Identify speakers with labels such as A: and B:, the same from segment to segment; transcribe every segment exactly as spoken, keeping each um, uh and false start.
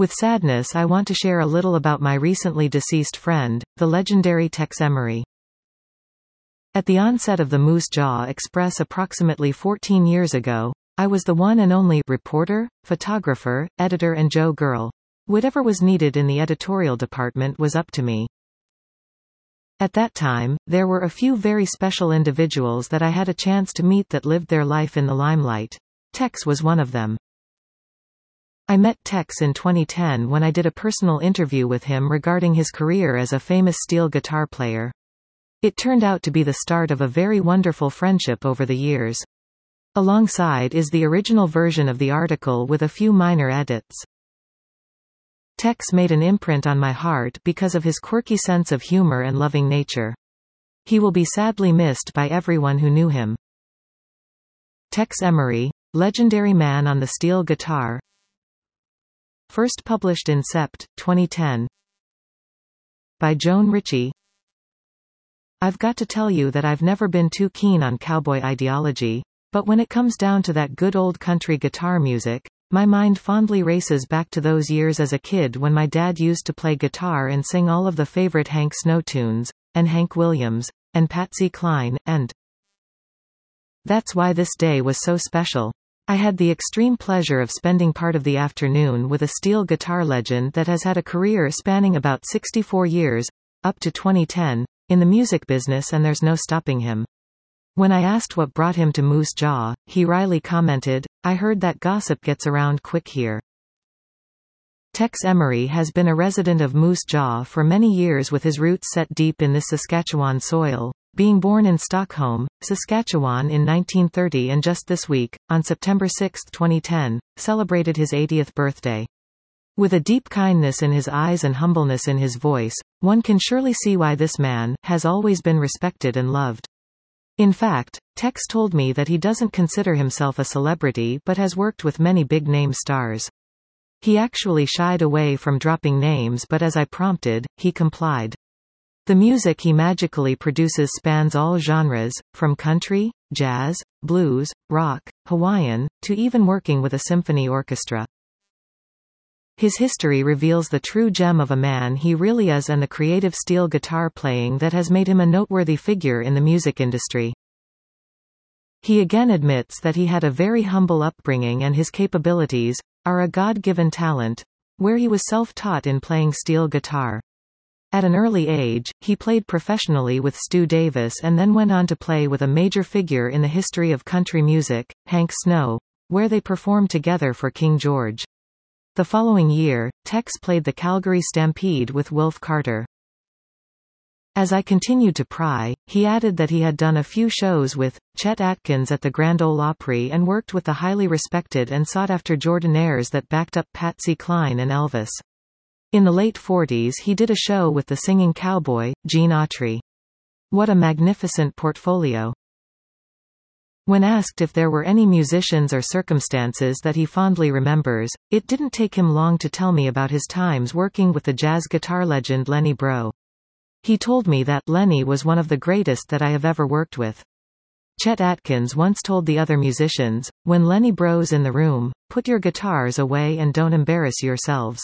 A: With sadness, I want to share a little about my recently deceased friend, the legendary Tex Emery. At the onset of the Moose Jaw Express approximately fourteen years ago, I was the one and only reporter, photographer, editor and Joe girl. Whatever was needed in the editorial department was up to me. At that time, there were a few very special individuals that I had a chance to meet that lived their life in the limelight. Tex was one of them. I met Tex in twenty ten when I did a personal interview with him regarding his career as a famous steel guitar player. It turned out to be the start of a very wonderful friendship over the years. Alongside is the original version of the article with a few minor edits. Tex made an imprint on my heart because of his quirky sense of humor and loving nature. He will be sadly missed by everyone who knew him. Tex Emery, legendary man on the steel guitar. First published in Sept. twenty ten. By Joan Ritchie. I've got to tell you that I've never been too keen on cowboy ideology, but when it comes down to that good old country guitar music, my mind fondly races back to those years as a kid when my dad used to play guitar and sing all of the favorite Hank Snow tunes, and Hank Williams, and Patsy Cline, and that's why this day was so special. I had the extreme pleasure of spending part of the afternoon with a steel guitar legend that has had a career spanning about sixty-four years, up to twenty ten, in the music business, and there's no stopping him. When I asked what brought him to Moose Jaw, he wryly commented, "I heard that gossip gets around quick here." Tex Emery has been a resident of Moose Jaw for many years with his roots set deep in this Saskatchewan soil, being born in Stockholm, Saskatchewan in nineteen thirty and just this week, on September sixth twenty ten, celebrated his eightieth birthday. With a deep kindness in his eyes and humbleness in his voice, one can surely see why this man has always been respected and loved. In fact, Tex told me that he doesn't consider himself a celebrity but has worked with many big-name stars. He actually shied away from dropping names, but as I prompted, he complied. The music he magically produces spans all genres, from country, jazz, blues, rock, Hawaiian, to even working with a symphony orchestra. His history reveals the true gem of a man he really is and the creative steel guitar playing that has made him a noteworthy figure in the music industry. He again admits that he had a very humble upbringing and his capabilities are a God-given talent, where he was self-taught in playing steel guitar. At an early age, he played professionally with Stu Davis and then went on to play with a major figure in the history of country music, Hank Snow, where they performed together for King George. The following year, Tex played the Calgary Stampede with Wilf Carter. As I continued to pry, he added that he had done a few shows with Chet Atkins at the Grand Ole Opry and worked with the highly respected and sought-after Jordanaires that backed up Patsy Cline and Elvis. In the late forties he did a show with the singing cowboy, Gene Autry. What a magnificent portfolio. When asked if there were any musicians or circumstances that he fondly remembers, it didn't take him long to tell me about his times working with the jazz guitar legend Lenny Breau. He told me that Lenny was one of the greatest that I have ever worked with. Chet Atkins once told the other musicians, "When Lenny Breau's in the room, put your guitars away and don't embarrass yourselves."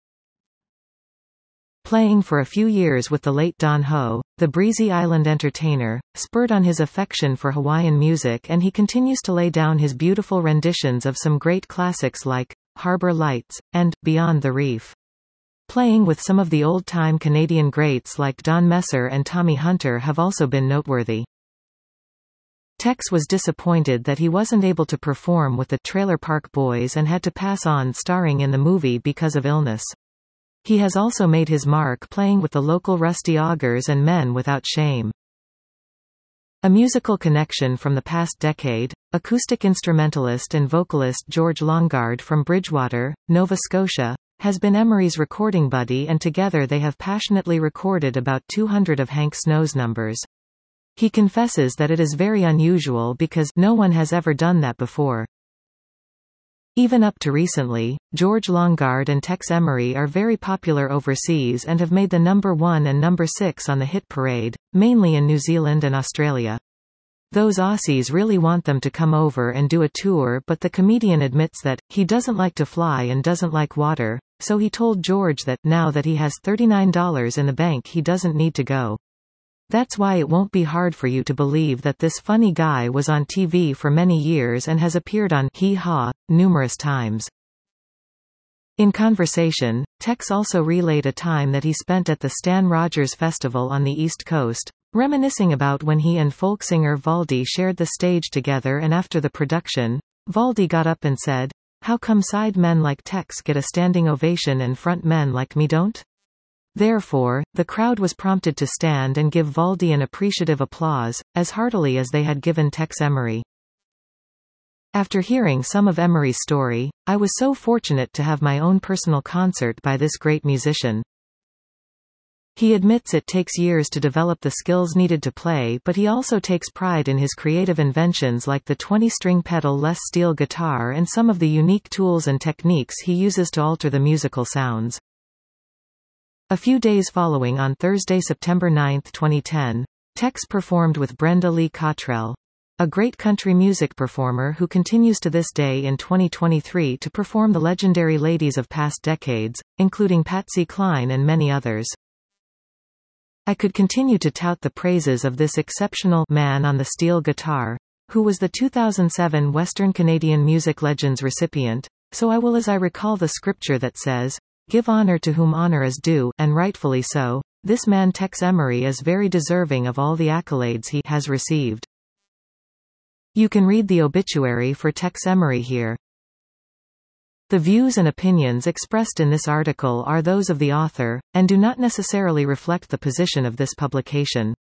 A: Playing for a few years with the late Don Ho, the breezy island entertainer, spurred on his affection for Hawaiian music, and he continues to lay down his beautiful renditions of some great classics like Harbor Lights and Beyond the Reef. Playing with some of the old-time Canadian greats like Don Messer and Tommy Hunter have also been noteworthy. Tex was disappointed that he wasn't able to perform with the Trailer Park Boys and had to pass on starring in the movie because of illness. He has also made his mark playing with the local Rusty Augers and Men Without Shame. A musical connection from the past decade, acoustic instrumentalist and vocalist George Longard from Bridgewater, Nova Scotia, has been Emery's recording buddy, and together they have passionately recorded about two hundred of Hank Snow's numbers. He confesses that it is very unusual because no one has ever done that before. Even up to recently, George Longard and Tex Emery are very popular overseas and have made the number one and number six on the hit parade, mainly in New Zealand and Australia. Those Aussies really want them to come over and do a tour, but the comedian admits that he doesn't like to fly and doesn't like water, so he told George that, now that he has thirty-nine dollars in the bank, he doesn't need to go. That's why it won't be hard for you to believe that this funny guy was on T V for many years and has appeared on Hee Haw numerous times. In conversation, Tex also relayed a time that he spent at the Stan Rogers Festival on the East Coast, reminiscing about when he and folk singer Valdy shared the stage together, and after the production, Valdy got up and said, "How come side men like Tex get a standing ovation and front men like me don't?" Therefore, the crowd was prompted to stand and give Valdy an appreciative applause, as heartily as they had given Tex Emery. After hearing some of Emery's story, I was so fortunate to have my own personal concert by this great musician. He admits it takes years to develop the skills needed to play, but he also takes pride in his creative inventions like the twenty-string pedal-less steel guitar and some of the unique tools and techniques he uses to alter the musical sounds. A few days following, on Thursday, September ninth, twenty ten, Tex performed with Brenda Lee Cottrell, a great country music performer who continues to this day in twenty twenty-three to perform the legendary ladies of past decades, including Patsy Cline and many others. I could continue to tout the praises of this exceptional man on the steel guitar, who was the two thousand seven Western Canadian Music Legends recipient, so I will, as I recall the scripture that says, "Give honor to whom honor is due," and rightfully so. This man Tex Emery is very deserving of all the accolades he has received. You can read the obituary for Tex Emery here. The views and opinions expressed in this article are those of the author, and do not necessarily reflect the position of this publication.